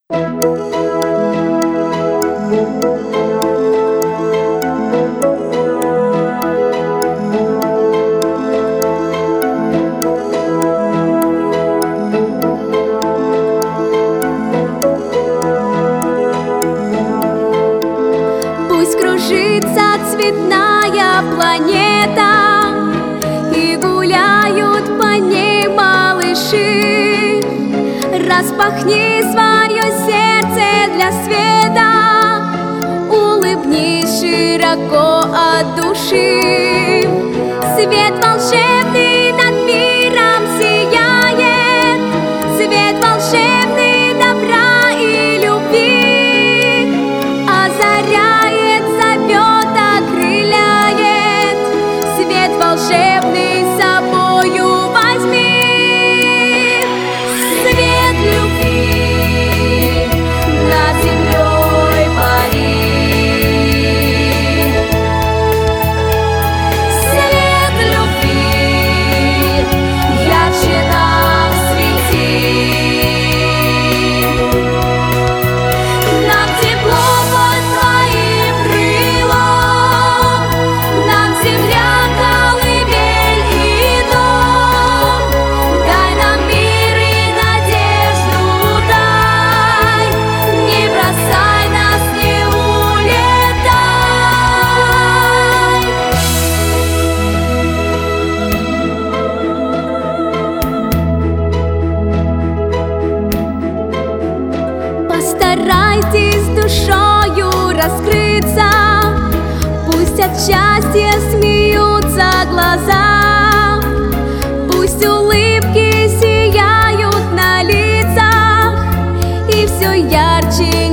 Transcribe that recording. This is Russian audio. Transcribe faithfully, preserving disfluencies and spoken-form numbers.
Пусть кружится цветная планета и гуляют по ней малыши. Распахни свое сердце для света, улыбнись широко от души. Свет волшебный над миром сияет, свет волшебный добра и любви, озаряет, зовет, окрыляет. Свет волшебный с собою возьми. Свет любви над землей пари. Свет любви ярче нам свети. Нам тепло под твоим крылом, нам земля, колыбель и дом. Дай нам мир и надежду дай, не бросай нас, не улетай. Постарайтесь душою раскрыться, пусть от счастья смеются глаза, пусть улыбки сияют на лицах, и все ярче